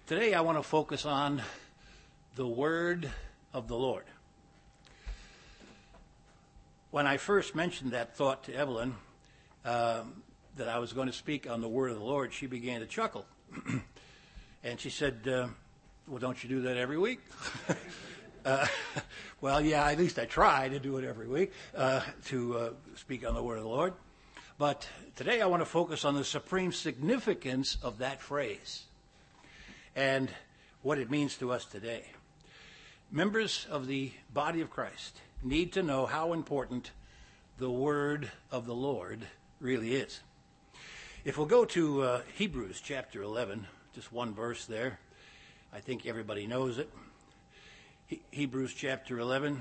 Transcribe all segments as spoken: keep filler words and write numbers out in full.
Today I want to focus on the word of the Lord. When I first mentioned that thought to Evelyn, um, that I was going to speak on the word of the Lord, she began to chuckle. And she said, uh, well, don't you do that every week? uh, well, yeah, at least I try to do it every week, uh, to uh, speak on the word of the Lord. But today I want to focus on the supreme significance of that phrase and what it means to us today. Members of the body of Christ need to know how important the word of the Lord really is. If we'll go to uh, Hebrews chapter eleven, just one verse there. I think everybody knows it. He- Hebrews chapter eleven.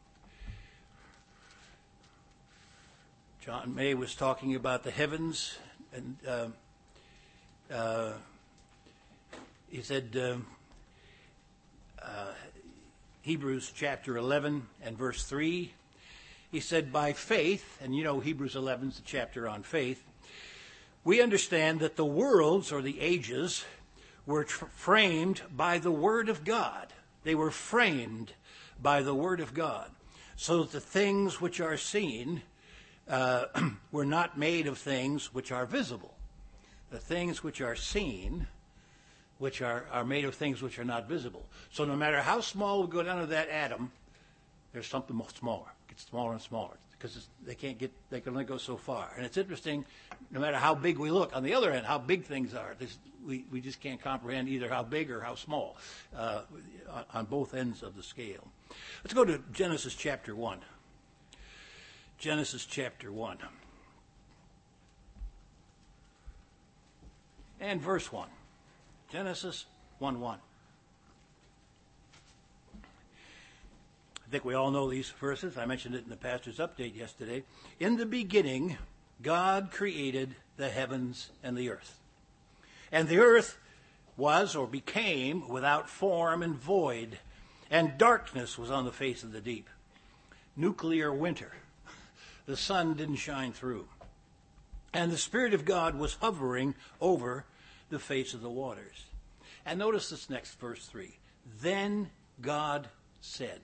John May was talking about the heavens, and uh, uh, he said, uh, uh, Hebrews chapter eleven and verse three, he said, by faith, and you know Hebrews eleven is the chapter on faith, we understand that the worlds, or the ages, were tr- framed by the word of God. They were framed by the word of God, so that the things which are seen uh, were not made of things which are visible. The things which are seen, which are, are made of things which are not visible. So no matter how small we go down to that atom, there's something much smaller. It gets smaller and smaller because it's, they can't get, they can only go so far. And it's interesting, no matter how big we look, on the other end, how big things are. This, we, we just can't comprehend either how big or how small uh, on, on both ends of the scale. Let's go to Genesis chapter one. Genesis chapter one. And verse one. Genesis one one. I think we all know these verses. I mentioned it in the pastor's update yesterday. In the beginning, God created the heavens and the earth. And the earth was or became without form and void, and darkness was on the face of the deep. Nuclear winter. The sun didn't shine through. And the Spirit of God was hovering over the face of the waters. And notice this next verse three. Then God said.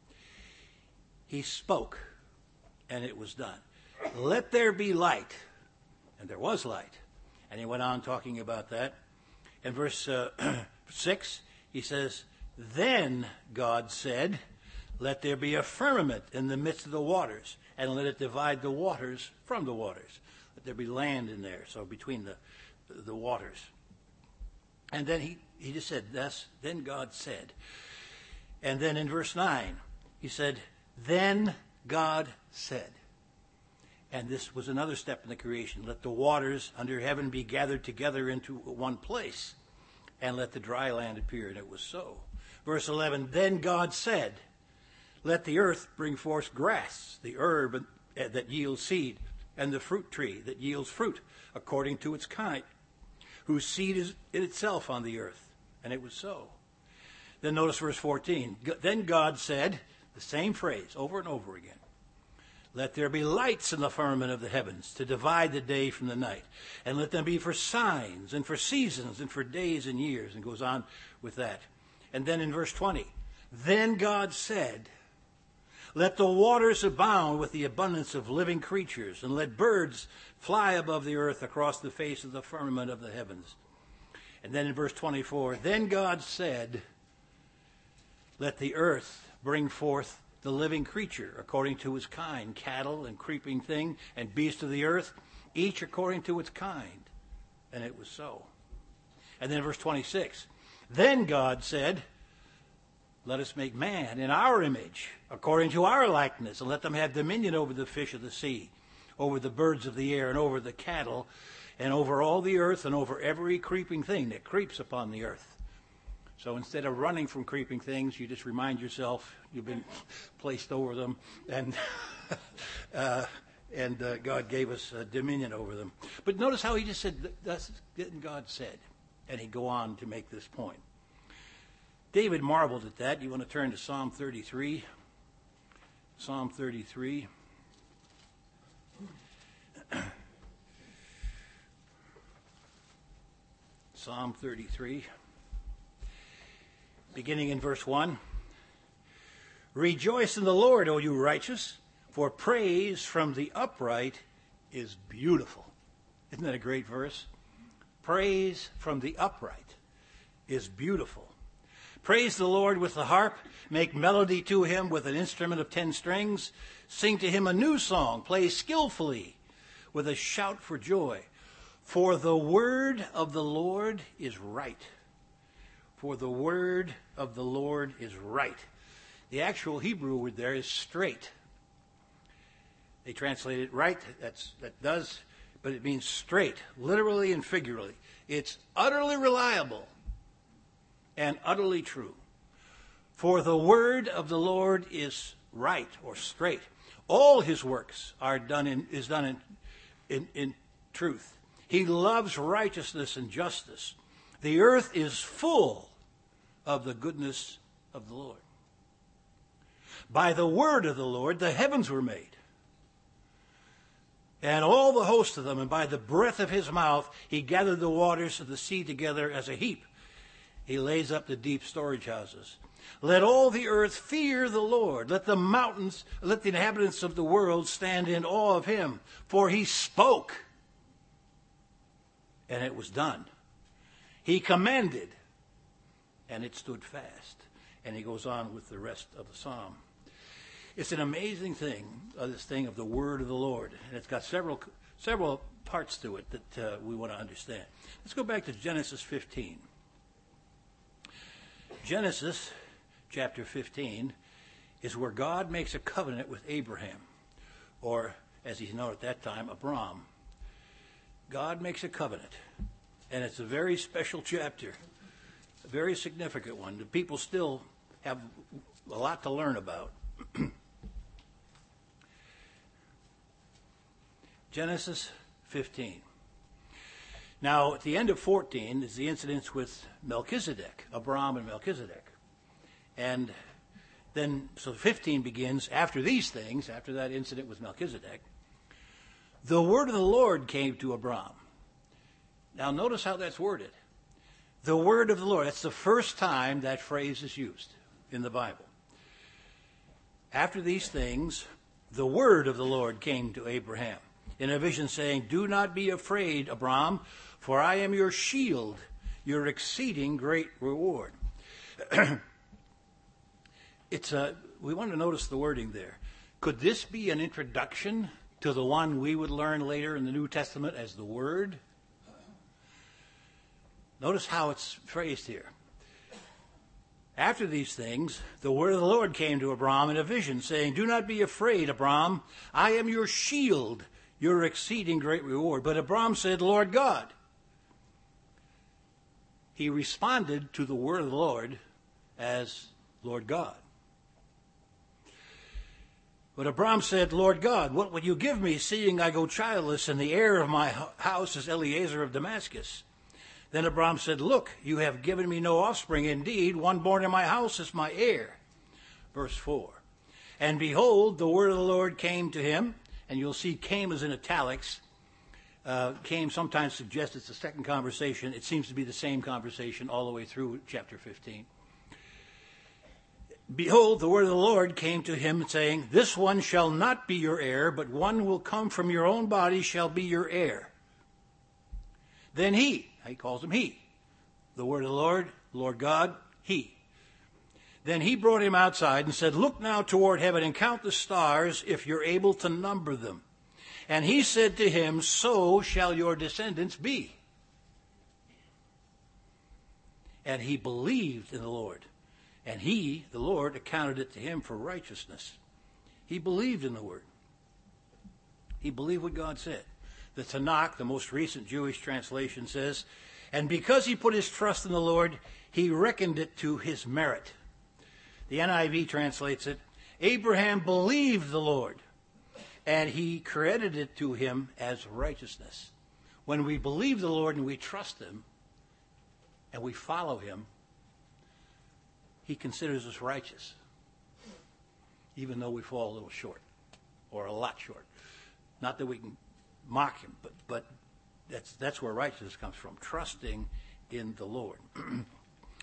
He spoke, and it was done. Let there be light. And there was light. And he went on talking about that. In verse uh, six, he says, then God said, let there be a firmament in the midst of the waters, and let it divide the waters from the waters. Let there be land in there, so between the the waters. And then he, he just said, thus, then God said. And then in verse nine, he said, then God said. And this was another step in the creation. Let the waters under heaven be gathered together into one place, and let the dry land appear. And it was so. Verse eleven, then God said, let the earth bring forth grass, the herb that yields seed, and the fruit tree that yields fruit, according to its kind, whose seed is in itself on the earth. And it was so. Then notice verse fourteen. Then God said, the same phrase over and over again, let there be lights in the firmament of the heavens to divide the day from the night, and let them be for signs and for seasons and for days and years, and goes on with that. And then in verse twenty, then God said, let the waters abound with the abundance of living creatures, and let birds fly above the earth across the face of the firmament of the heavens. And then in verse twenty-four, then God said, let the earth bring forth the living creature according to his kind, cattle and creeping thing and beast of the earth, each according to its kind. And it was so. And then verse twenty-six, then God said, let us make man in our image, according to our likeness, and let them have dominion over the fish of the sea, over the birds of the air, and over the cattle, and over all the earth, and over every creeping thing that creeps upon the earth. So instead of running from creeping things, you just remind yourself you've been placed over them, and uh, and uh, God gave us uh, dominion over them. But notice how he just said, thus God said, and he'd go on to make this point. David marveled at that. You want to turn to Psalm thirty-three? Psalm thirty-three. Psalm thirty-three. beginning in verse one. Rejoice in the Lord, O you righteous, for praise from the upright is beautiful. Isn't that a great verse? Praise from the upright is beautiful. Praise the Lord with the harp. Make melody to him with an instrument of ten strings. Sing to him a new song. Play skillfully with a shout for joy. For the word of the Lord is right. For the word of the Lord is right. The actual Hebrew word there is straight. They translate it right. That's, that does, but it means straight, literally and figuratively. It's utterly reliable and utterly true. For the word of the Lord is right or straight. All his works are done in is done in, in, in truth. He loves righteousness and justice. The earth is full of the goodness of the Lord. By the word of the Lord the heavens were made, and all the host of them, and by the breath of his mouth he gathered the waters of the sea together as a heap. He lays up the deep storage houses. Let all the earth fear the Lord. Let the mountains, let the inhabitants of the world stand in awe of him. For he spoke, and it was done. He commanded, and it stood fast. And he goes on with the rest of the psalm. It's an amazing thing, uh, this thing of the word of the Lord. And it's got several several parts to it that uh, we want to understand. Let's go back to Genesis fifteen. Genesis chapter fifteen is where God makes a covenant with Abraham, or as he's known at that time, Abram. God makes a covenant, and it's a very special chapter, a very significant one. The people still have a lot to learn about. Genesis fifteen. Now, at the end of fourteen is the incidents with Melchizedek, Abram and Melchizedek. And then, so fifteen begins after these things, after that incident with Melchizedek. The word of the Lord came to Abram. Now, notice how that's worded. The word of the Lord. That's the first time that phrase is used in the Bible. After these things, the word of the Lord came to Abraham in a vision, saying, do not be afraid, Abram, for I am your shield, your exceeding great reward. It's a, we want to notice the wording there. Could this be an introduction to the one we would learn later in the New Testament as the Word? Notice how it's phrased here. After these things, the word of the Lord came to Abram in a vision, saying, do not be afraid, Abram. I am your shield, your exceeding great reward. But Abram said, Lord God. He responded to the word of the Lord as Lord God. But Abram said, Lord God, what will you give me, seeing I go childless, and the heir of my house is Eliezer of Damascus? Then Abram said, look, you have given me no offspring. Indeed, one born in my house is my heir. Verse four. And behold, the word of the Lord came to him, and you'll see came is in italics. Uh, came sometimes suggests it's a second conversation. It seems to be the same conversation all the way through chapter fifteen. Behold, the word of the Lord came to him, saying, this one shall not be your heir, but one will come from your own body shall be your heir. Then he, he calls him he, the word of the Lord, Lord God, he. Then he brought him outside and said, look now toward heaven and count the stars if you're able to number them. And he said to him, so shall your descendants be. And he believed in the Lord. And he, the Lord, accounted it to him for righteousness. He believed in the word. He believed what God said. The Tanakh, the most recent Jewish translation, says, and because he put his trust in the Lord, he reckoned it to his merit. The N I V translates it, Abraham believed the Lord, and he credited it to him as righteousness. When we believe the Lord and we trust him, and we follow him, he considers us righteous, even though we fall a little short, or a lot short. Not that we can mock him, but but that's that's where righteousness comes from, trusting in the Lord.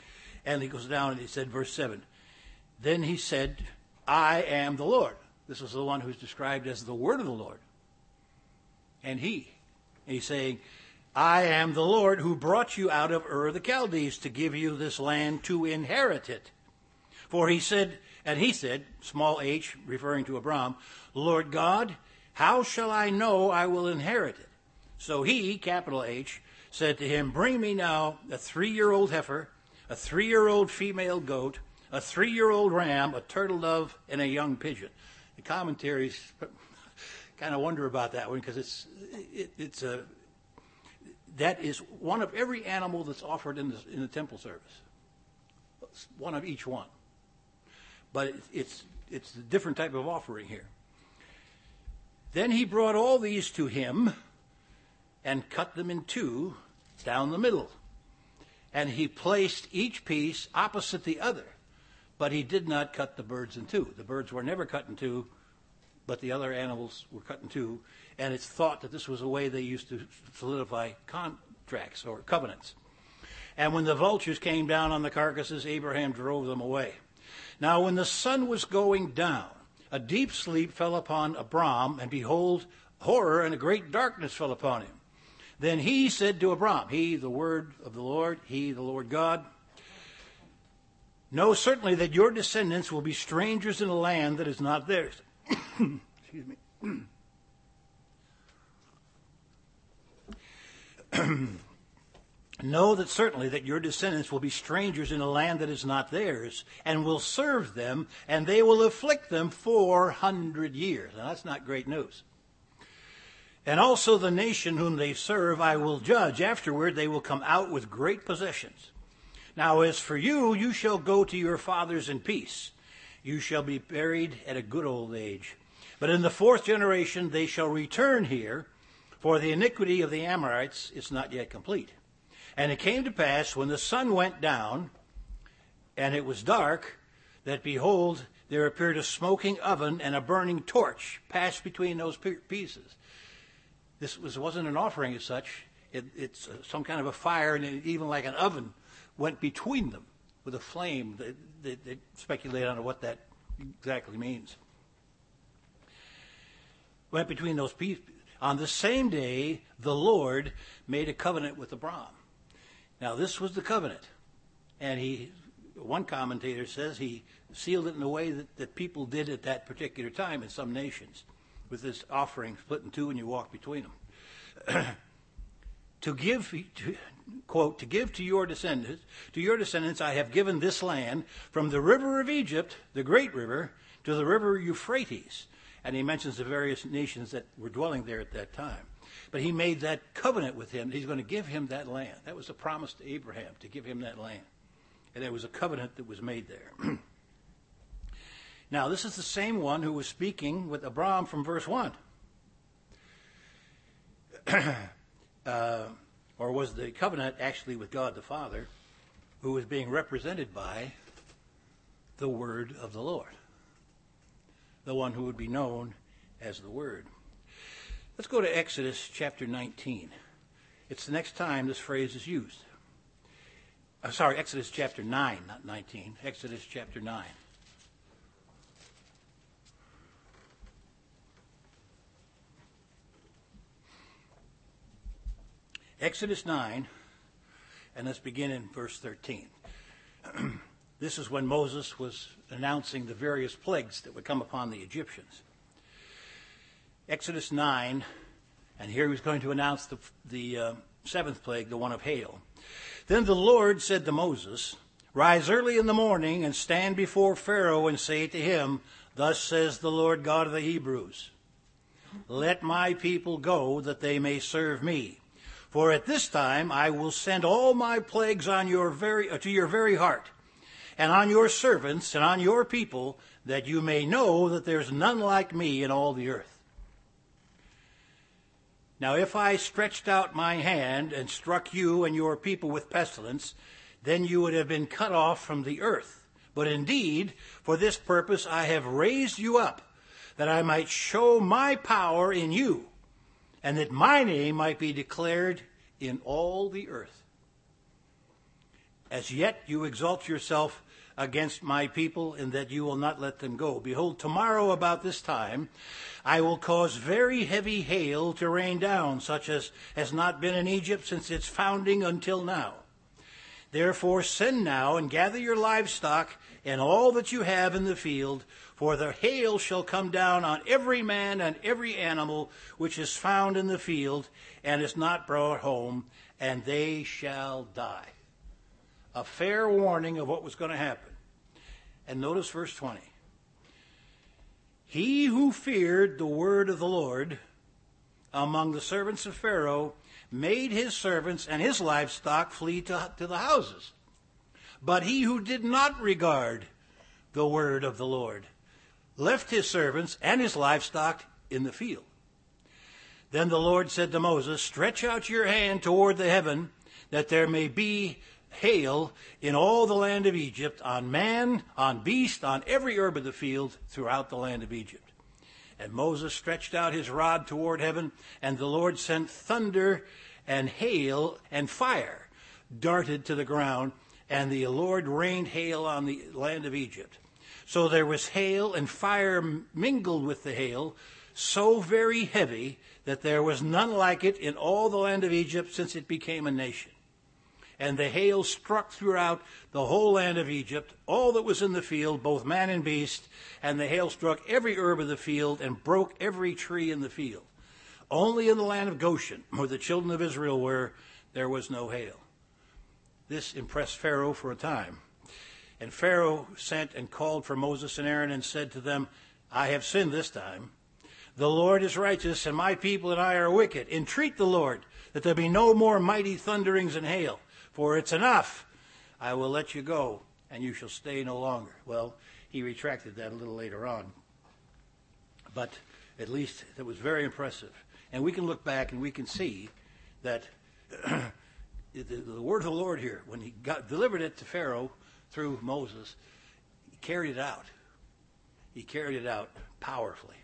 And he goes down and he said, verse seven, then he said, I am the Lord. This is the one who's described as the word of the Lord. And he, and he's saying, I am the Lord who brought you out of Ur of the Chaldees to give you this land to inherit it. For he said, and he said, small h, referring to Abram, Lord God, how shall I know I will inherit it? So he, capital H, said to him, bring me now a three-year-old heifer, a three-year-old female goat, a three-year-old ram, a turtle dove, and a young pigeon. The commentaries kind of wonder about that one because it's it, it's a that is one of every animal that's offered in the in the temple service. It's one of each one, but it, it's it's a different type of offering here. Then he brought all these to him and cut them in two down the middle, and he placed each piece opposite the other. But he did not cut the birds in two. The birds were never cut in two, but the other animals were cut in two. And it's thought that this was a way they used to solidify contracts or covenants. And when the vultures came down on the carcasses, Abraham drove them away. Now when the sun was going down, a deep sleep fell upon Abram, and behold, horror and a great darkness fell upon him. Then he said to Abram, he, the word of the Lord, he, the Lord God, know certainly that your descendants will be strangers in a land that is not theirs. Excuse me. Know that certainly that your descendants will be strangers in a land that is not theirs, and will serve them, and they will afflict them four hundred years. Now that's not great news. And also the nation whom they serve I will judge. Afterward they will come out with great possessions. Now as for you, you shall go to your fathers in peace. You shall be buried at a good old age. But in the fourth generation they shall return here, for the iniquity of the Amorites is not yet complete. And it came to pass, when the sun went down, and it was dark, that behold, there appeared a smoking oven and a burning torch passed between those pieces. This was, wasn't an offering as such. It, it's some kind of a fire, and it, even like an oven went between them with a flame. They, they, they speculate on what that exactly means. Went between those pieces. On the same day, the Lord made a covenant with Abram. Now, this was the covenant. And he, one commentator says he sealed it in a way that, that people did at that particular time in some nations, with this offering split in two and you walk between them. To give, to, quote, to give to your descendants, to your descendants I have given this land from the river of Egypt, the great river, to the river Euphrates. And he mentions the various nations that were dwelling there at that time. But he made that covenant with him. He's going to give him that land. That was a promise to Abraham, to give him that land. And there was a covenant that was made there. Now, this is the same one who was speaking with Abram from verse one. uh, or was the covenant actually with God the Father, who was being represented by the word of the Lord, the one who would be known as the Word. Let's go to Exodus chapter nineteen. It's the next time this phrase is used. Uh, sorry, Exodus chapter nine, not nineteen. Exodus chapter nine. Exodus nine, and let's begin in verse thirteen. This is when Moses was announcing the various plagues that would come upon the Egyptians. Exodus nine, and here he's going to announce the, the uh, seventh plague, the one of hail. Then the Lord said to Moses, rise early in the morning and stand before Pharaoh and say to him, thus says the Lord God of the Hebrews, let my people go that they may serve me. For at this time I will send all my plagues on your very, uh, to your very heart, and on your servants and on your people, that you may know that there's none like me in all the earth. Now if I stretched out my hand and struck you and your people with pestilence, then you would have been cut off from the earth. But indeed, for this purpose I have raised you up, that I might show my power in you, and that my name might be declared in all the earth. As yet you exalt yourself against my people, in that you will not let them go. Behold, tomorrow about this time I will cause very heavy hail to rain down, such as has not been in Egypt since its founding until now. Therefore send now and gather your livestock and all that you have in the field, for the hail shall come down on every man and every animal which is found in the field and is not brought home, and they shall die. A fair warning of what was going to happen. And notice verse twenty. He who feared the word of the Lord among the servants of Pharaoh made his servants and his livestock flee to, to the houses. But he who did not regard the word of the Lord left his servants and his livestock in the field. Then the Lord said to Moses, stretch out your hand toward the heaven, that there may be hail in all the land of Egypt, on man, on beast, on every herb of the field throughout the land of Egypt. And Moses stretched out his rod toward heaven, and the Lord sent thunder and hail and fire darted to the ground, and the Lord rained hail on the land of Egypt. So there was hail and fire mingled with the hail, so very heavy that there was none like it in all the land of Egypt since it became a nation. And the hail struck throughout the whole land of Egypt, all that was in the field, both man and beast, and the hail struck every herb of the field and broke every tree in the field. Only in the land of Goshen, where the children of Israel were, there was no hail. This impressed Pharaoh for a time. And Pharaoh sent and called for Moses and Aaron and said to them, I have sinned this time. The Lord is righteous, and my people and I are wicked. Entreat the Lord that there be no more mighty thunderings and hail. For it's enough. I will let you go, and you shall stay no longer. Well, he retracted that a little later on. But at least it was very impressive. And we can look back and we can see that the, the word of the Lord here, when he got delivered it to Pharaoh through Moses, he carried it out. He carried it out powerfully.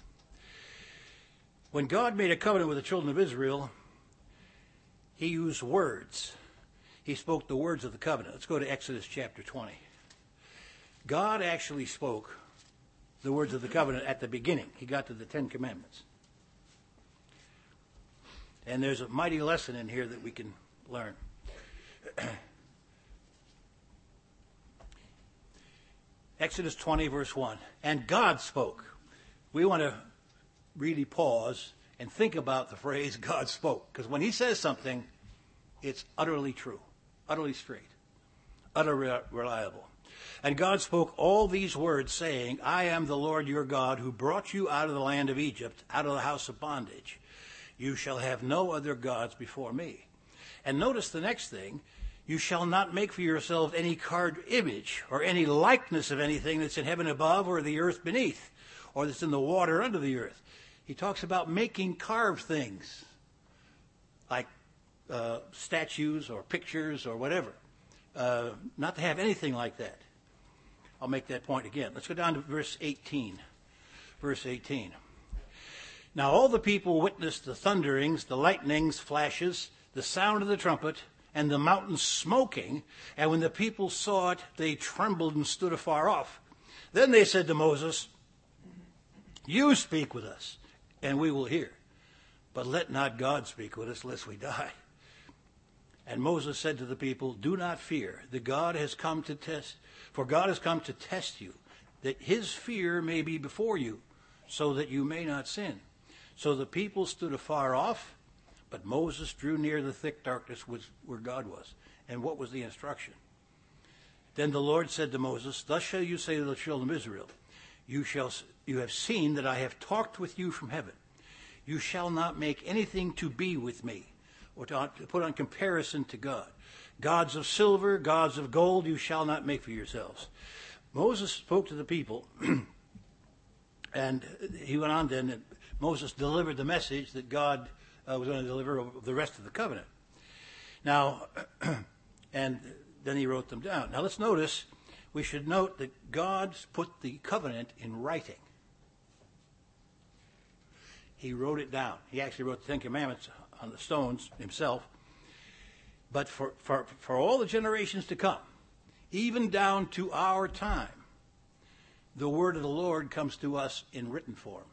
When God made a covenant with the children of Israel, he used words. He spoke the words of the covenant. Let's go to Exodus chapter twenty. God actually spoke the words of the covenant at the beginning. He got to the Ten Commandments. And there's a mighty lesson in here that we can learn. Exodus twenty, verse one. And God spoke. We want to really pause and think about the phrase God spoke. Because when he says something, it's utterly true. Utterly straight, utterly reliable. And God spoke all these words, saying, I am the Lord your God, who brought you out of the land of Egypt, out of the house of bondage. You shall have no other gods before me. And notice the next thing, you shall not make for yourself any carved image or any likeness of anything that's in heaven above or the earth beneath or that's in the water under the earth. He talks about making carved things like Uh, statues or pictures or whatever. Uh, not to have anything like that. I'll make that point again. Let's go down to verse eighteen. Verse eighteen. Now all the people witnessed the thunderings, the lightnings, flashes, the sound of the trumpet, and the mountain smoking. And when the people saw it, they trembled and stood afar off. Then they said to Moses, you speak with us, and we will hear. But let not God speak with us, lest we die. And Moses said to the people, do not fear. The God has come to test, for God has come to test you, that his fear may be before you, so that you may not sin. So the people stood afar off, but Moses drew near the thick darkness where God was. And what was the instruction? Then the Lord said to Moses, thus shall you say to the children of Israel, you shall you have seen that I have talked with you from heaven. You shall not make anything to be with me, or to put on comparison to God. Gods of silver, gods of gold, you shall not make for yourselves. Moses spoke to the people, and he went on then, and Moses delivered the message that God uh, was going to deliver over the rest of the covenant. Now, and then he wrote them down. Now let's notice, we should note that God put the covenant in writing. He wrote it down. He actually wrote the Ten Commandments on the stones himself. But for, for, for all the generations to come, even down to our time, the word of the Lord comes to us in written form.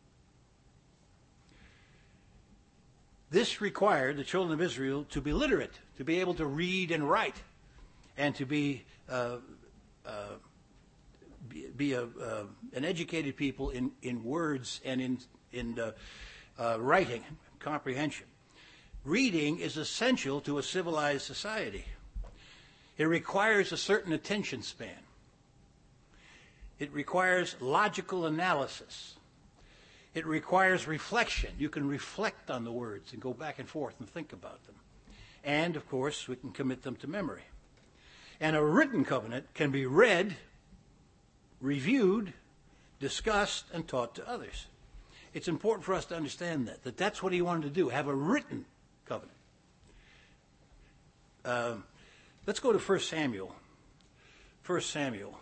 This required the children of Israel to be literate, to be able to read and write, and to be uh, uh, be, be a, uh, an educated people in, in words and in in uh, uh, writing, comprehension. Reading is essential to a civilized society. It requires a certain attention span. It requires logical analysis. It requires reflection. You can reflect on the words and go back and forth and think about them. And, of course, we can commit them to memory. And a written covenant can be read, reviewed, discussed, and taught to others. It's important for us to understand that, that that's what he wanted to do, have a written covenant. Uh, let's go to First Samuel. First Samuel.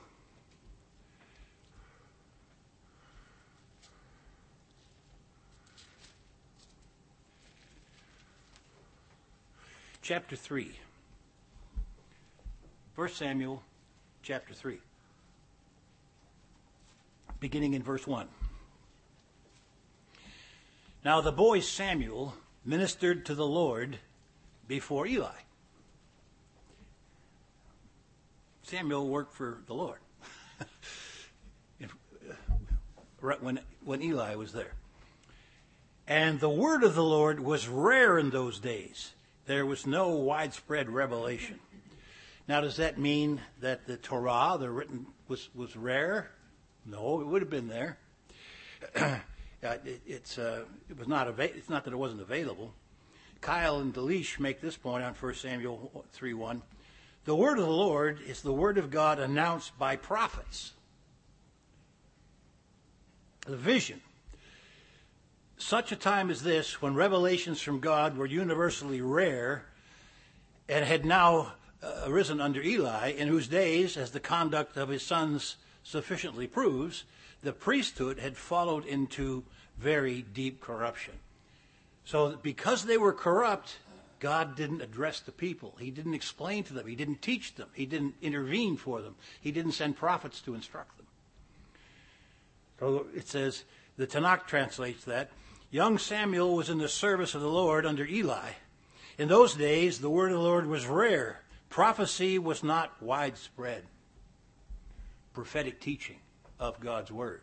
Chapter three. First Samuel, chapter three. Beginning in verse one. Now the boy Samuel ministered to the Lord before Eli. Samuel worked for the Lord right when, when Eli was there. And the word of the Lord was rare in those days. There was no widespread revelation. Now, does that mean that the Torah, the written, was, was rare? No, it would have been there. uh, it, it's uh, it was not ava- It's not that it wasn't available. Kyle and Delish make this point on First Samuel three one. The word of the Lord is the word of God announced by prophets. The vision. Such a time as this, when revelations from God were universally rare and had now uh, arisen under Eli, in whose days, as the conduct of his sons sufficiently proves, the priesthood had followed into very deep corruption. So because they were corrupt, God didn't address the people. He didn't explain to them. He didn't teach them. He didn't intervene for them. He didn't send prophets to instruct them. So it says, the Tanakh translates that, young Samuel was in the service of the Lord under Eli. In those days, the word of the Lord was rare. Prophecy was not widespread. Prophetic teaching of God's word.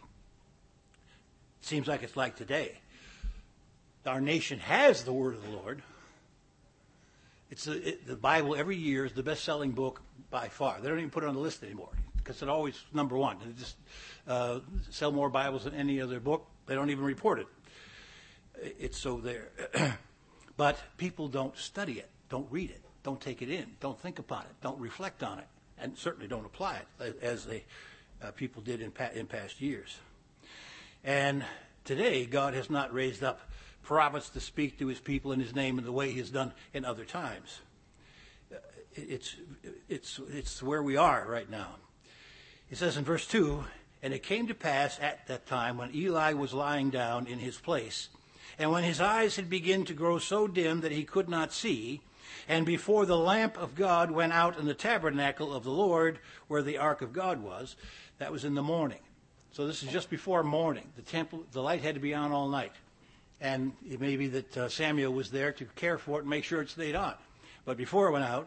Seems like it's like today. Our nation has the word of the Lord. It's a, it, the Bible every year is the best-selling book by far. They don't even put it on the list anymore because it's always number one. They just uh, sell more Bibles than any other book. They don't even report it. It's so there. But people don't study it, don't read it, don't take it in, don't think upon it, don't reflect on it, and certainly don't apply it as they uh, people did in, pa- in past years. And today, God has not raised up prophets to speak to his people in his name in the way he has done in other times. It's, it's, it's where we are right now. It says in verse two, and it came to pass at that time when Eli was lying down in his place, and when his eyes had begun to grow so dim that he could not see, and before the lamp of God went out in the tabernacle of the Lord, where the ark of God was, that was in the morning. So this is just before morning. The temple, the light had to be on all night. And it may be that uh, Samuel was there to care for it and make sure it stayed on. But before it went out,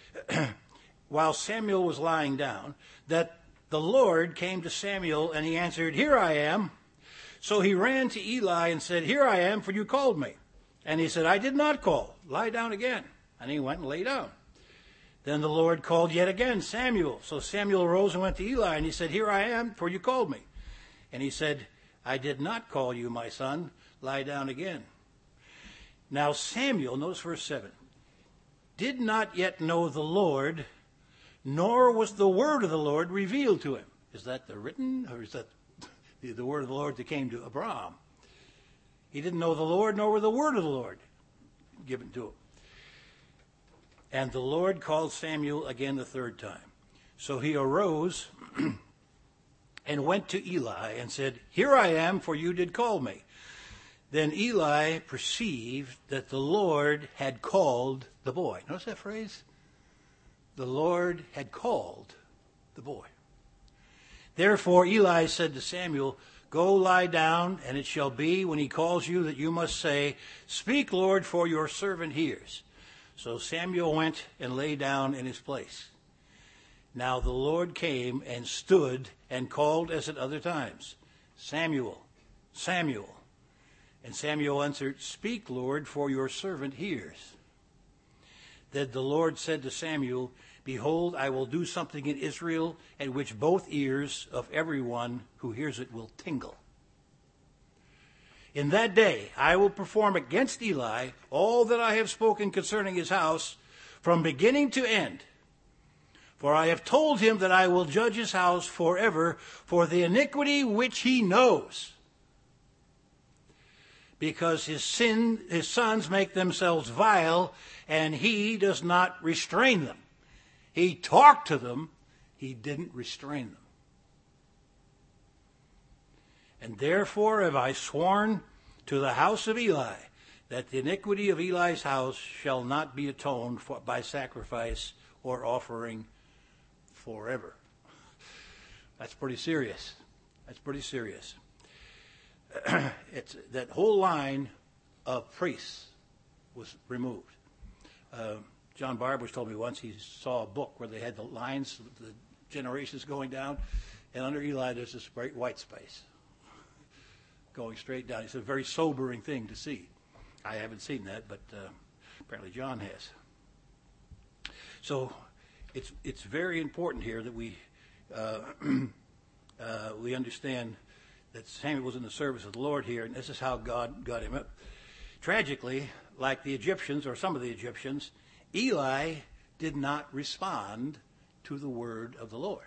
while Samuel was lying down, that the Lord came to Samuel, and he answered, "Here I am." So he ran to Eli and said, "Here I am, for you called me." And he said, "I did not call. Lie down again." And he went and lay down. Then the Lord called yet again, "Samuel." So Samuel arose and went to Eli, and he said, "Here I am, for you called me." And he said, "I did not call you, my son. Lie down again." Now Samuel, notice verse seven, did not yet know the Lord, nor was the word of the Lord revealed to him. Is that the written, or is that the, the word of the Lord that came to Abraham? He didn't know the Lord, nor were the word of the Lord given to him. And the Lord called Samuel again the third time. So he arose and went to Eli and said, "Here I am, for you did call me." Then Eli perceived that the Lord had called the boy. Notice that phrase? the Lord had called the boy. Therefore Eli said to Samuel, "Go lie down, and it shall be when he calls you that you must say, 'Speak, Lord, for your servant hears.' So Samuel went and lay down in his place. Now the Lord came and stood and called as at other times, 'Samuel, Samuel.' And Samuel answered, 'Speak, Lord, for your servant hears.' Then the Lord said to Samuel, 'Behold, I will do something in Israel at which both ears of everyone who hears it will tingle. In that day I will perform against Eli all that I have spoken concerning his house from beginning to end. For I have told him that I will judge his house forever for the iniquity which he knows, because his sin, his sons make themselves vile, and he does not restrain them.'" He talked to them, he didn't restrain them. "And therefore have I sworn to the house of Eli that the iniquity of Eli's house shall not be atoned for by sacrifice or offering forever." That's pretty serious. That's pretty serious. It's that whole line of priests was removed. Uh, John Barbers told me once he saw a book where they had the lines, the generations going down, and under Eli there's this great white space going straight down. It's a very sobering thing to see. I haven't seen that, but uh, apparently John has. So it's it's very important here that we uh, uh, we understand that Samuel was in the service of the Lord here, and this is how God got him up. Tragically, like the Egyptians, or some of the Egyptians, Eli did not respond to the word of the Lord.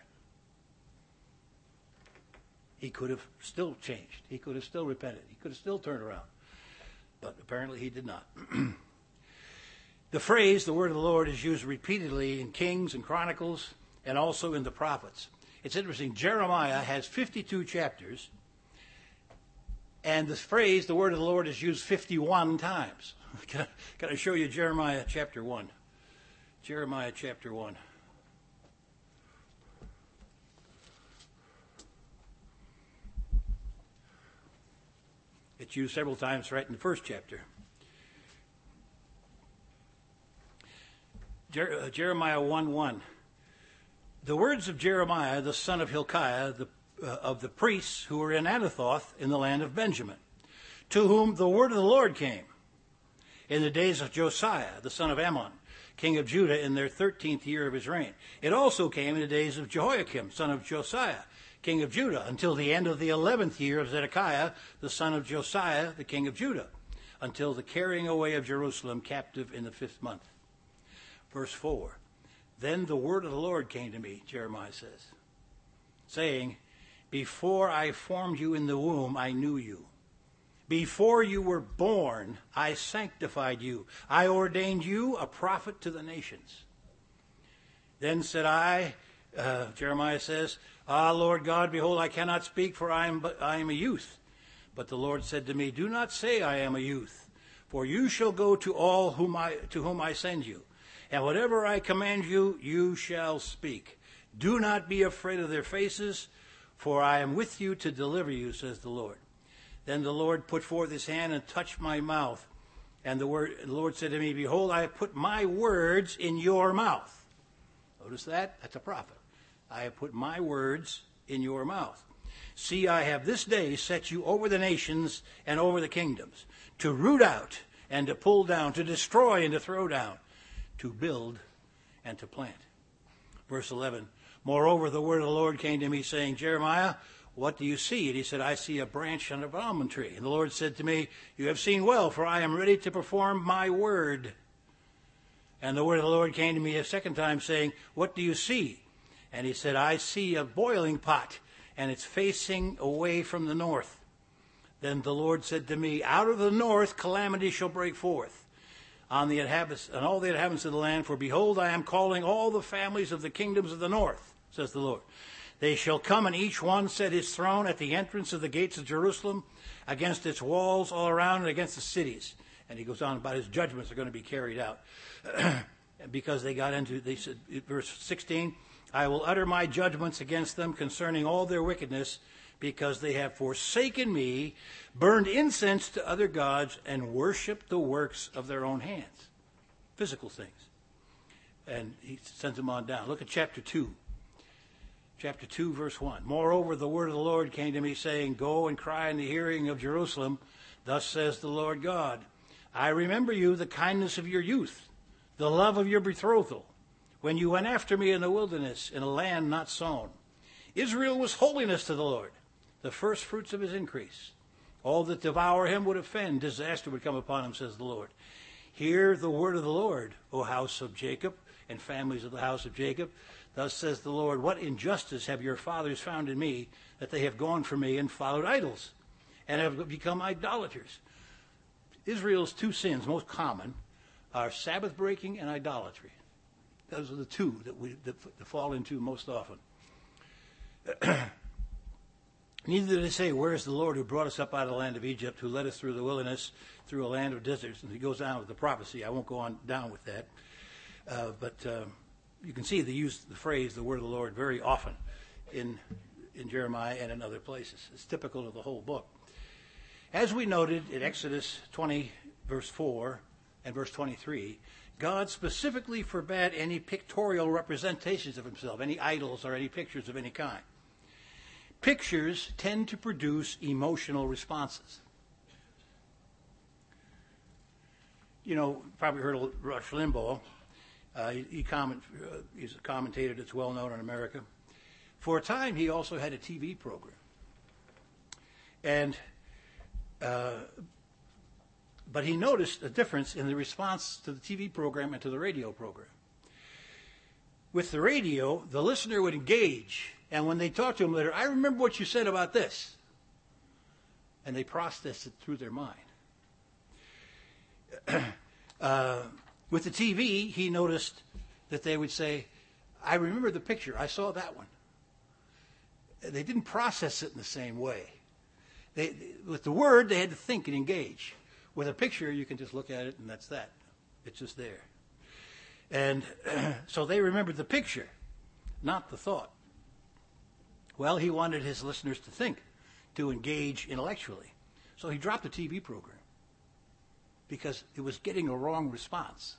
He could have still changed. He could have still repented. He could have still turned around. But apparently he did not. The phrase, the word of the Lord, is used repeatedly in Kings and Chronicles and also in the prophets. It's interesting. Jeremiah has fifty-two chapters, and the phrase, the word of the Lord, is used fifty-one times. Can I, can I show you Jeremiah chapter one? Jeremiah chapter one. It's used several times right in the first chapter. Jer- uh, Jeremiah one one. The words of Jeremiah, the son of Hilkiah, the, uh, of the priests who were in Anathoth in the land of Benjamin, to whom the word of the Lord came in the days of Josiah, the son of Ammon, king of Judah, in their thirteenth year of his reign. It also came in the days of Jehoiakim, son of Josiah, king of Judah, until the end of the eleventh year of Zedekiah, the son of Josiah, the king of Judah, until the carrying away of Jerusalem captive in the fifth month. Verse four. Then the word of the Lord came to me, Jeremiah says, saying, "Before I formed you in the womb, I knew you. Before you were born, I sanctified you. I ordained you a prophet to the nations." Then said I, uh, Jeremiah says, "Ah, Lord God, behold, I cannot speak, for I am, but, I am a youth." But the Lord said to me, "Do not say I am a youth, for you shall go to all whom I, to whom I send you. And whatever I command you, you shall speak. Do not be afraid of their faces, for I am with you to deliver you, says the Lord." Then the Lord put forth his hand and touched my mouth. And the, word, the Lord said to me, "Behold, I have put my words in your mouth." Notice that? That's a prophet. "I have put my words in your mouth. See, I have this day set you over the nations and over the kingdoms, to root out and to pull down, to destroy and to throw down, to build and to plant." Verse eleven. Moreover, the word of the Lord came to me, saying, "Jeremiah, what do you see?" And he said, "I see a branch on an almond tree." And the Lord said to me, "You have seen well, for I am ready to perform my word." And the word of the Lord came to me a second time, saying, "What do you see?" And he said, "I see a boiling pot, and it's facing away from the north." Then the Lord said to me, "Out of the north calamity shall break forth on the inhabitants, on all the inhabitants of the land. For behold, I am calling all the families of the kingdoms of the north, says the Lord. They shall come, and each one set his throne at the entrance of the gates of Jerusalem, against its walls all around, and against the cities." And he goes on about his judgments are going to be carried out. because they got into, they said, verse sixteen, I will utter my judgments against them concerning all their wickedness, because they have forsaken me, burned incense to other gods, and worshipped the works of their own hands. Physical things. And he sends them on down. Look at chapter two. Chapter two, verse one. Moreover, the word of the Lord came to me, saying, Go and cry in the hearing of Jerusalem. Thus says the Lord God, I remember you, the kindness of your youth, the love of your betrothal, when you went after me in the wilderness, in a land not sown. Israel was holiness to the Lord, the first fruits of his increase. All that devour him would offend, disaster would come upon him, says the Lord. Hear the word of the Lord, O house of Jacob, and families of the house of Jacob. Thus says the Lord, what injustice have your fathers found in me, that they have gone from me and followed idols, and have become idolaters? Israel's two sins, most common, are Sabbath breaking and idolatry. Those are the two that we that, that fall into most often. Neither did they say, where is the Lord who brought us up out of the land of Egypt, who led us through the wilderness, through a land of deserts? And he goes on with the prophecy. I won't go on down with that. Uh, but uh, you can see they use the phrase, the word of the Lord, very often in, in Jeremiah and in other places. It's typical of the whole book. As we noted in Exodus twenty, verse four and verse twenty-three, God specifically forbade any pictorial representations of himself, any idols or any pictures of any kind. Pictures tend to produce emotional responses. You know, probably heard of Rush Limbaugh. Uh, he, he comment, uh, he's a commentator that's well known in America. For a time, he also had a T V program. And, uh, but he noticed a difference in the response to the T V program and to the radio program. With the radio, the listener would engage, and when they talked to him later, I remember what you said about this. And they processed it through their mind. uh, with the T V, he noticed that they would say, I remember the picture. I saw that one. They didn't process it in the same way. They, with the word, they had to think and engage. With a picture, you can just look at it, and that's that. It's just there. And so they remembered the picture, not the thought. Well, he wanted his listeners to think, to engage intellectually. So he dropped the T V program because it was getting a wrong response.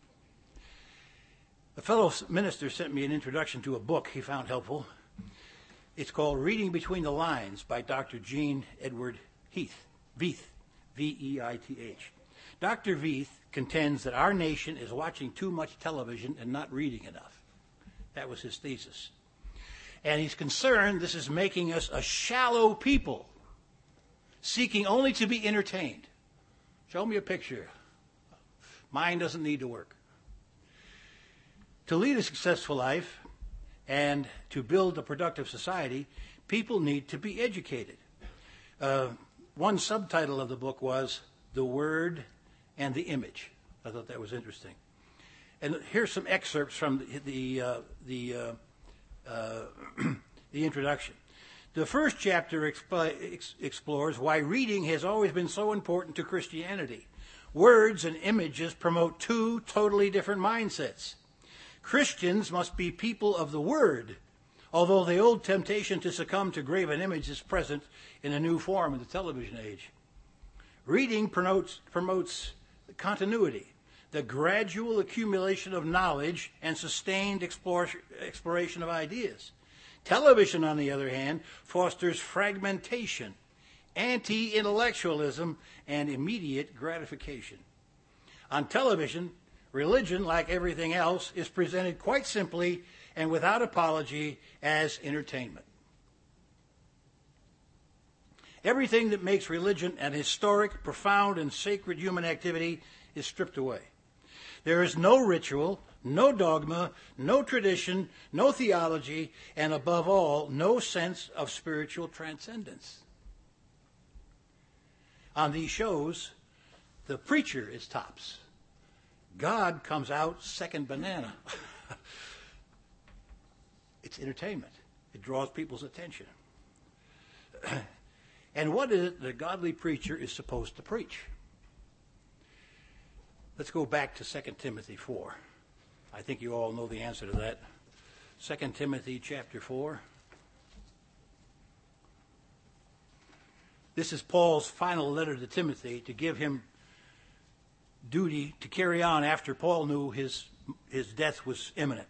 A fellow minister sent me an introduction to a book he found helpful. It's called Reading Between the Lines by Doctor Jean Edward Heath, Veith, V E I T H. Doctor Veith contends that our nation is watching too much television and not reading enough. That was his thesis. And he's concerned this is making us a shallow people, seeking only to be entertained. Show me a picture. Mine doesn't need to work. To lead a successful life and to build a productive society, people need to be educated. Uh, one subtitle of the book was The Word and the Image. I thought that was interesting. And here's some excerpts from the the, uh, the uh, Uh, the introduction. The first chapter expl- ex- explores why reading has always been so important to Christianity. Words and images promote two totally different mindsets. Christians must be people of the Word, although the old temptation to succumb to graven images is present in a new form in the television age. Reading promotes, promotes continuity, the gradual accumulation of knowledge and sustained explore, exploration of ideas. Television, on the other hand, fosters fragmentation, anti-intellectualism, and immediate gratification. On television, religion, like everything else, is presented quite simply and without apology as entertainment. Everything that makes religion an historic, profound, and sacred human activity is stripped away. There is no ritual, no dogma, no tradition, no theology, and above all, no sense of spiritual transcendence. On these shows, the preacher is tops. God comes out second banana. It's entertainment. It draws people's attention. And what is it the godly preacher is supposed to preach? Let's go back to Second Timothy four. I think you all know the answer to that. Second Timothy chapter four. This is Paul's final letter to Timothy to give him duty to carry on after Paul knew his his death was imminent.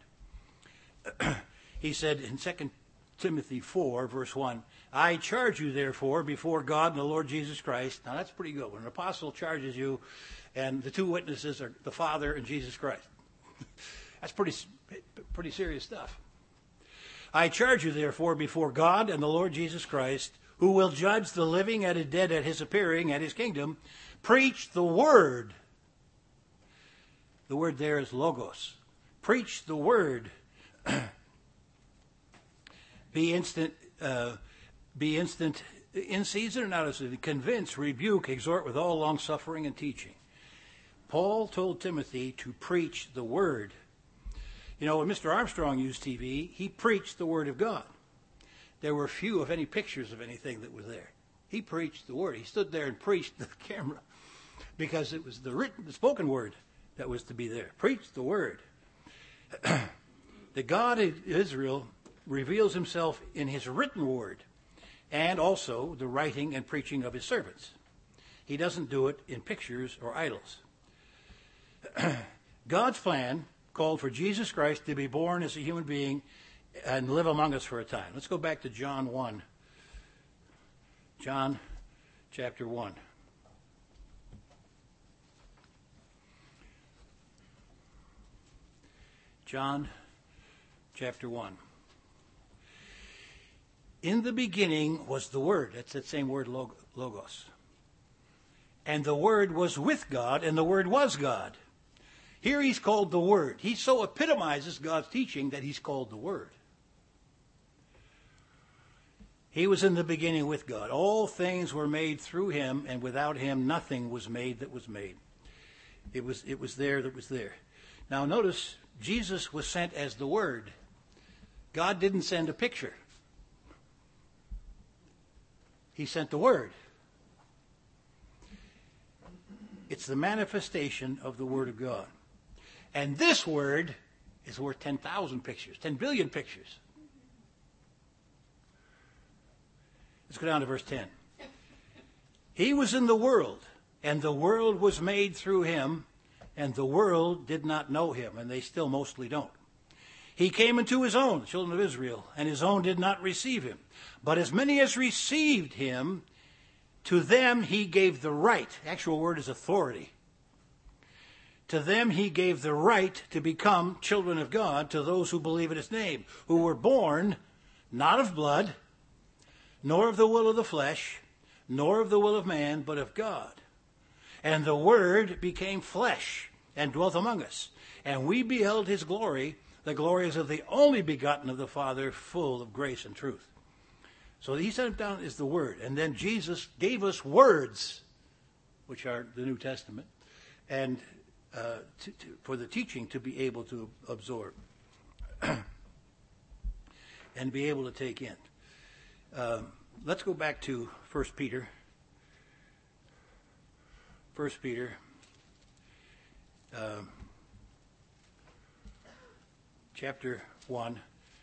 He said in Second Timothy four, verse one, I charge you therefore before God and the Lord Jesus Christ. Now that's pretty good. When an apostle charges you and the two witnesses are the Father and Jesus Christ. That's pretty pretty serious stuff. I charge you therefore before God and the Lord Jesus Christ, who will judge the living and the dead at his appearing at his kingdom, preach the word. The word there is logos. Preach the word. Be instant, uh, be instant in season and out of season. Convince, rebuke, exhort with all long suffering and teaching. Paul told Timothy to preach the word. You know, when Mister Armstrong used T V, he preached the word of God. There were few, if any, pictures of anything that was there. He preached the word. He stood there and preached the camera because it was the written, the spoken word that was to be there. Preach the word. The God of Israel reveals himself in his written word and also the writing and preaching of his servants. He doesn't do it in pictures or idols. God's plan called for Jesus Christ to be born as a human being and live among us for a time. Let's go back to John one. John chapter one. John chapter one. In the beginning was the Word. That's that same word, logos. And the Word was with God, and the Word was God. Here he's called the Word. He so epitomizes God's teaching that he's called the Word. He was in the beginning with God. All things were made through him, and without him nothing was made that was made. It was, it was there that was there. Now notice, Jesus was sent as the Word. God didn't send a picture. He sent the Word. It's the manifestation of the Word of God. And this Word is worth ten thousand pictures, ten billion pictures. Let's go down to verse ten. He was in the world, and the world was made through him, and the world did not know him, and they still mostly don't. He came into his own, the children of Israel, and his own did not receive him. But as many as received him, to them he gave the right. The actual word is authority. To them he gave the right to become children of God, to those who believe in his name, who were born not of blood, nor of the will of the flesh, nor of the will of man, but of God. And the Word became flesh and dwelt among us. And we beheld his glory. The glory is of the only begotten of the Father, full of grace and truth. So he sent him down as the Word. And then Jesus gave us words, which are the New Testament, and uh, to, to, for the teaching to be able to absorb and be able to take in. Um, let's go back to First Peter. First Peter. Um, chapter one.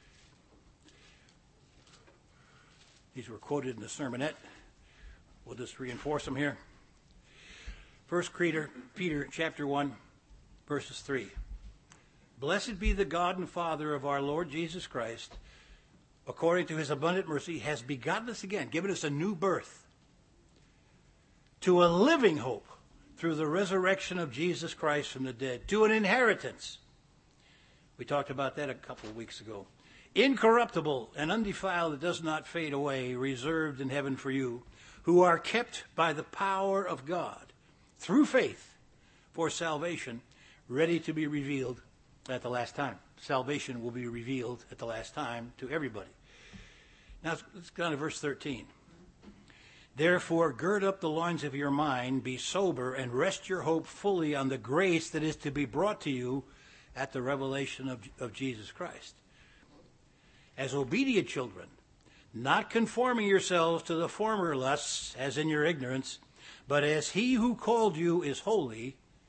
These were quoted in the sermonette. We'll just reinforce them here. First Peter, Peter chapter one, verses three. Blessed be the God and Father of our Lord Jesus Christ, according to his abundant mercy, has begotten us again, given us a new birth, to a living hope through the resurrection of Jesus Christ from the dead, to an inheritance. We talked about that a couple of weeks ago. Incorruptible and undefiled, that does not fade away, reserved in heaven for you, who are kept by the power of God, through faith, for salvation, ready to be revealed at the last time. Salvation will be revealed at the last time to everybody. Now, let's go down to verse thirteen. Therefore, gird up the loins of your mind, be sober, and rest your hope fully on the grace that is to be brought to you at the revelation of, of Jesus Christ. As obedient children, not conforming yourselves to the former lusts, as in your ignorance, but as he who called you is holy,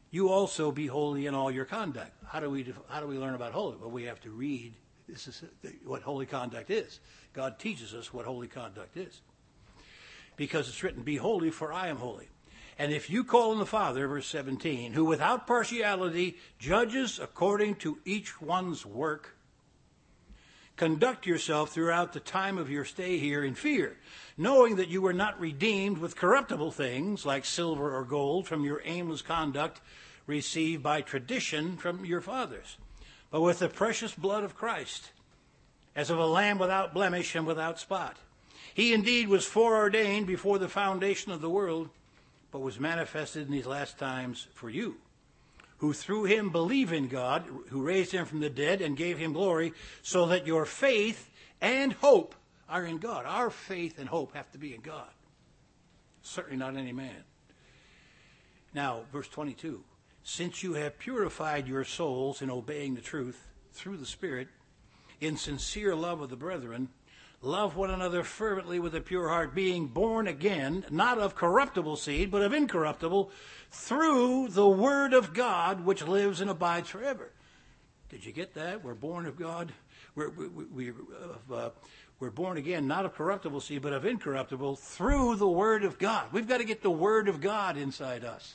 you also be holy in all your conduct. How do we how do we learn about holy? Well, we have to read. This is what holy conduct is. God teaches us what holy conduct is. Because it's written, be holy, for I am holy. And if you call on the Father, verse seventeen, who without partiality judges according to each one's work, conduct yourself throughout the time of your stay here in fear, knowing that you were not redeemed with corruptible things like silver or gold from your aimless conduct received by tradition from your fathers, but with the precious blood of Christ, as of a lamb without blemish and without spot. He indeed was foreordained before the foundation of the world, but was manifested in these last times for you, who through him believe in God, who raised him from the dead and gave him glory, so that your faith and hope are in God. Our faith and hope have to be in God. Certainly not any man. Now, verse twenty-two. Since you have purified your souls in obeying the truth through the Spirit, in sincere love of the brethren, love one another fervently with a pure heart, being born again, not of corruptible seed, but of incorruptible, through the word of God, which lives and abides forever. Did you get that? We're born of God. We're, we, we, uh, we're born again, not of corruptible seed, but of incorruptible, through the word of God. We've got to get the word of God inside us,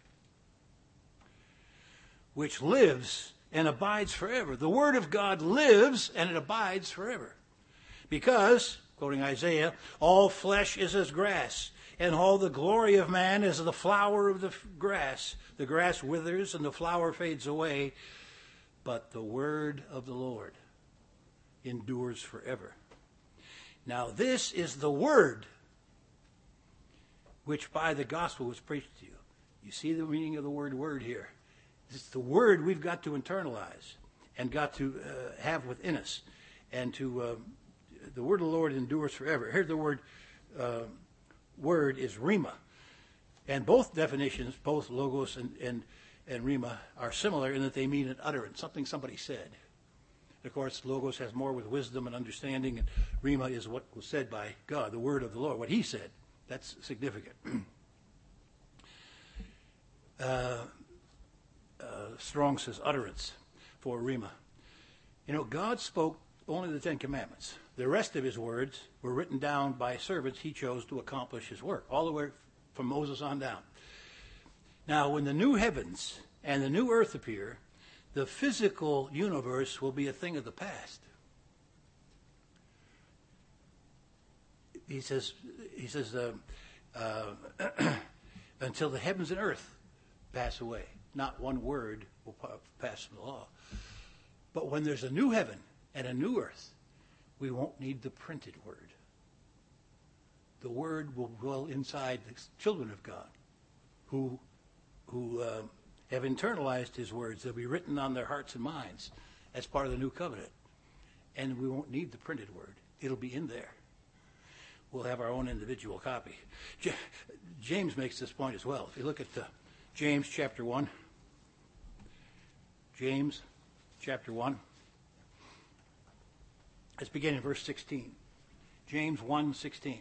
which lives and abides forever. The word of God lives and it abides forever. Because, quoting Isaiah, all flesh is as grass, and all the glory of man is the flower of the grass. The grass withers and the flower fades away, but the word of the Lord endures forever. Now this is the word which by the gospel was preached to you. You see the meaning of the word word here. It's the word we've got to internalize and got to uh, have within us, and to... Uh, The word of the Lord endures forever. Here the word uh, word is rhema. And both definitions, both logos and, and, and rhema, are similar in that they mean an utterance, something somebody said. Of course, logos has more with wisdom and understanding, and rhema is what was said by God, the word of the Lord, what he said. That's significant. uh, uh, Strong says utterance for rhema. You know, God spoke only the Ten Commandments. The rest of his words were written down by servants he chose to accomplish his work, all the way from Moses on down. Now, when the new heavens and the new earth appear, the physical universe will be a thing of the past. He says, he says, uh, uh, until the heavens and earth pass away, not one word will pass from the law. But when there's a new heaven and a new earth, we won't need the printed word. The word will dwell inside the children of God who, who uh, have internalized his words. They'll be written on their hearts and minds as part of the new covenant. And we won't need the printed word. It'll be in there. We'll have our own individual copy. J- James makes this point as well. If you look at the James chapter one, James chapter one, let's begin in verse sixteen. James one sixteen.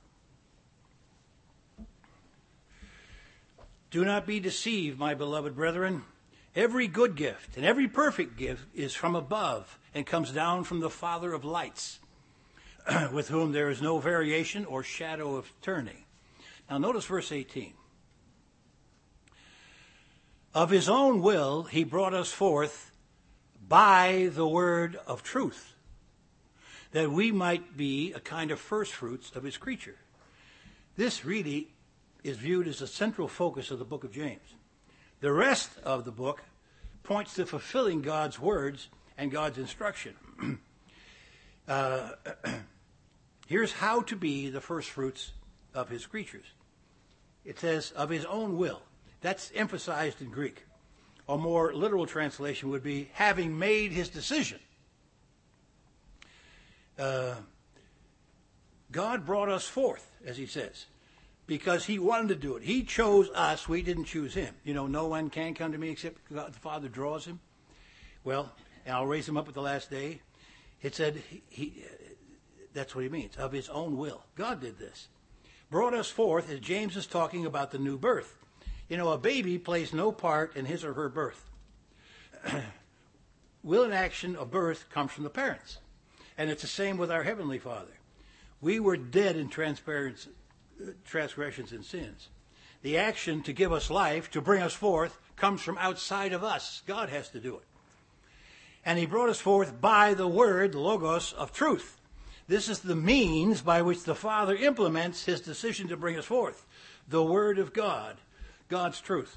Do not be deceived, my beloved brethren. Every good gift and every perfect gift is from above and comes down from the Father of lights, with whom there is no variation or shadow of turning. Now notice verse eighteen. Of his own will he brought us forth by the word of truth, that we might be a kind of first fruits of his creature. This really is viewed as the central focus of the book of James. The rest of the book points to fulfilling God's words and God's instruction. uh, here's how to be the first fruits of his creatures. It says, of his own will. That's emphasized in Greek. A more literal translation would be, having made his decision. Uh, God brought us forth, as he says, because he wanted to do it. He chose us. We didn't choose him. You know, no one can come to me except God the Father draws him. Well, and I'll raise him up at the last day. It said, he, he, that's what he means, of his own will. God did this. Brought us forth, as James is talking about the new birth. You know, a baby plays no part in his or her birth. Will and action of birth comes from the parents. And it's the same with our Heavenly Father. We were dead in transgressions and sins. The action to give us life, to bring us forth, comes from outside of us. God has to do it. And he brought us forth by the word, logos, of truth. This is the means by which the Father implements his decision to bring us forth. The word of God, God's truth.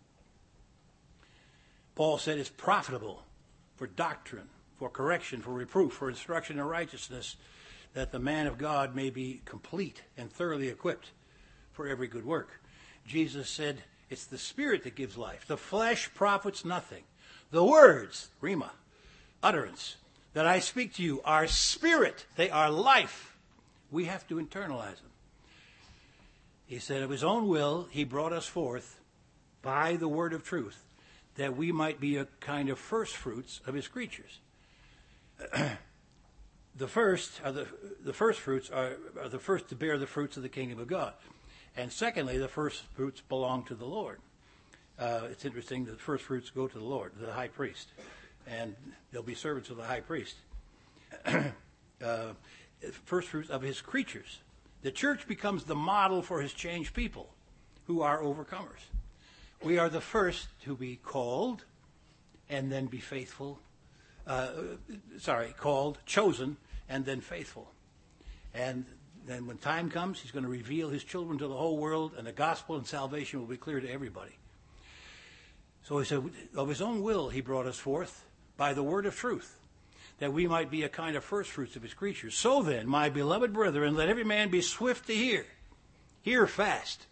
Paul said it's profitable for doctrine, for correction, for reproof, for instruction in righteousness, that the man of God may be complete and thoroughly equipped for every good work. Jesus said it's the Spirit that gives life. The flesh profits nothing. The words, rhema, utterance, that I speak to you are spirit. They are life. We have to internalize them. He said of his own will, he brought us forth by the word of truth, that we might be a kind of first fruits of his creatures. The first are the, the first fruits are, are the first to bear the fruits of the kingdom of God. And secondly, the first fruits belong to the Lord. Uh, it's interesting that the first fruits go to the Lord, to the high priest. And they'll be servants of the high priest. uh, first fruits of his creatures. The church becomes the model for his changed people, who are overcomers. We are the first to be called and then be faithful. Uh, sorry, called, chosen, and then faithful. And then when time comes, he's going to reveal his children to the whole world, and the gospel and salvation will be clear to everybody. So he said, of his own will he brought us forth by the word of truth, that we might be a kind of first fruits of his creatures. So then, my beloved brethren, let every man be swift to hear, hear fast,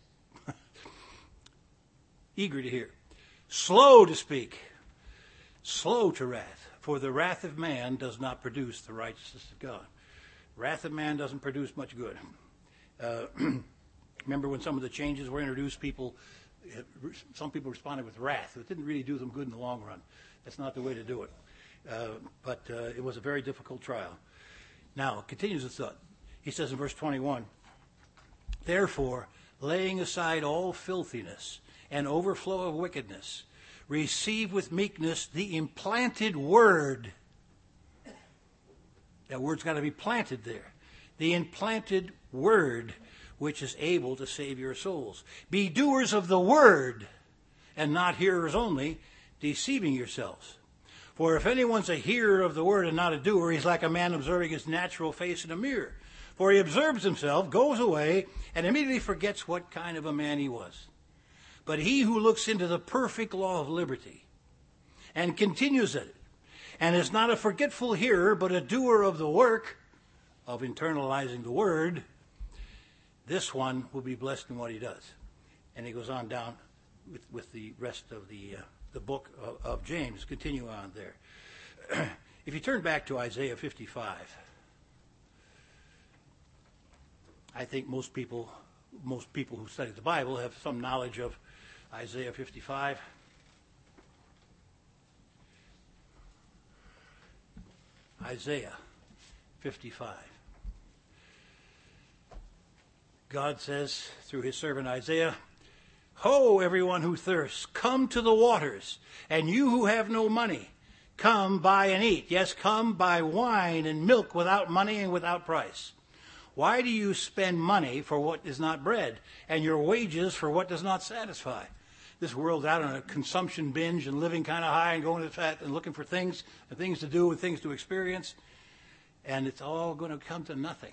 eager to hear, slow to speak, slow to wrath, for the wrath of man does not produce the righteousness of God. Wrath of man doesn't produce much good. Uh, remember when some of the changes were introduced, people, some people responded with wrath. It didn't really do them good in the long run. That's not the way to do it. Uh, but uh, it was a very difficult trial. Now, continues the thought. He says in verse twenty-one, therefore, laying aside all filthiness and overflow of wickedness, receive with meekness the implanted word. That word's got to be planted there. The implanted word, which is able to save your souls. Be doers of the word, and not hearers only, deceiving yourselves. For if anyone's a hearer of the word and not a doer, he's like a man observing his natural face in a mirror. For he observes himself, goes away, and immediately forgets what kind of a man he was. But he who looks into the perfect law of liberty and continues it, and is not a forgetful hearer, but a doer of the work of internalizing the word, this one will be blessed in what he does. And he goes on down with, with the rest of the uh, the book of, of James. Continue on there. If you turn back to Isaiah fifty-five, I think most people, most people who study the Bible have some knowledge of Isaiah fifty-five. Isaiah fifty-five. God says through his servant Isaiah, ho, everyone who thirsts, come to the waters, and you who have no money, come buy and eat. Yes, come buy wine and milk without money and without price. Why do you spend money for what is not bread, and your wages for what does not satisfy? This world's out on a consumption binge and living kind of high and going to fat and looking for things and things to do and things to experience. And it's all going to come to nothing.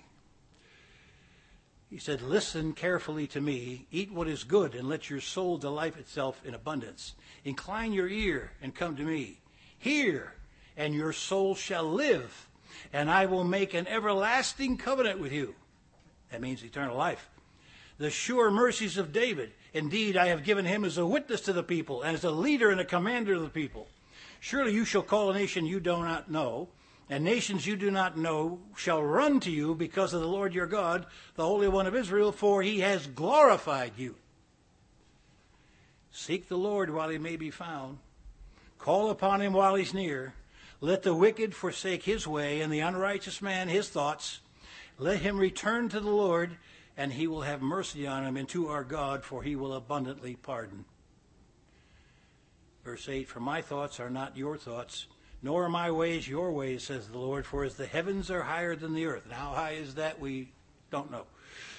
He said, listen carefully to me, eat what is good, and let your soul delight itself in abundance. Incline your ear and come to me. Hear, and your soul shall live, and I will make an everlasting covenant with you. That means eternal life. The sure mercies of David. Indeed, I have given him as a witness to the people, and as a leader and a commander of the people. Surely you shall call a nation you do not know, and nations you do not know shall run to you because of the Lord your God, the Holy One of Israel, for he has glorified you. Seek the Lord while he may be found. Call upon him while he's near. Let the wicked forsake his way, and the unrighteous man his thoughts. Let him return to the Lord, and he will have mercy on him, and to our God, for he will abundantly pardon. Verse eight, for my thoughts are not your thoughts, nor are my ways your ways, says the Lord, for as the heavens are higher than the earth. And how high is that? We don't know.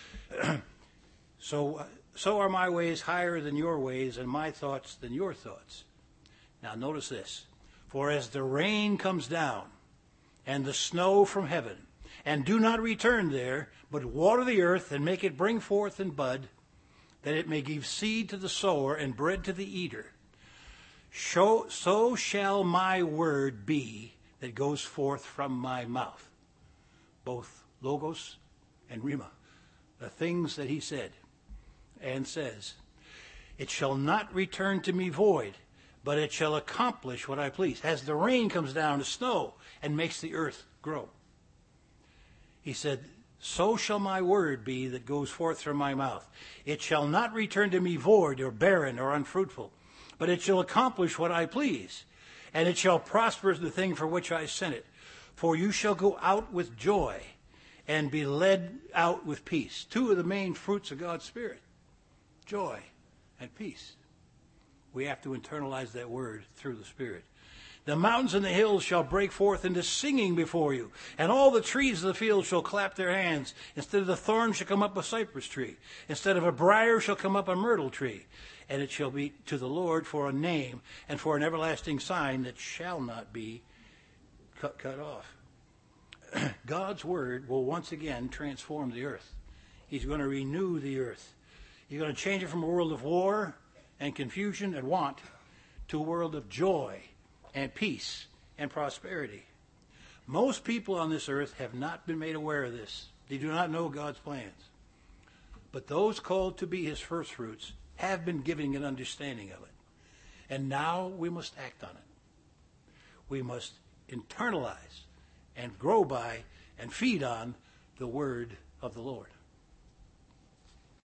so, so are my ways higher than your ways, and my thoughts than your thoughts. Now notice this. For as the rain comes down, and the snow from heaven, and do not return there, but water the earth, and make it bring forth and bud, that it may give seed to the sower, and bread to the eater, So, so shall my word be that goes forth from my mouth. Both logos and rhema. The things that he said and says. It shall not return to me void, but it shall accomplish what I please. As the rain comes down, the snow, and makes the earth grow. He said, so shall my word be that goes forth from my mouth. It shall not return to me void or barren or unfruitful, but it shall accomplish what I please, and it shall prosper the thing for which I sent it. For you shall go out with joy and be led out with peace. Two of the main fruits of God's Spirit, joy and peace. We have to internalize that word through the Spirit. The mountains and the hills shall break forth into singing before you, and all the trees of the field shall clap their hands. Instead of the thorn shall come up a cypress tree. Instead of a briar shall come up a myrtle tree. And it shall be to the Lord for a name and for an everlasting sign that shall not be cut, cut off. God's word will once again transform the earth. He's going to renew the earth. He's going to change it from a world of war and confusion and want to a world of joy and peace and prosperity. Most people on this earth have not been made aware of this. They do not know God's plans. But those called to be his first fruits have been given an understanding of it. And now we must act on it. We must internalize and grow by and feed on the word of the Lord.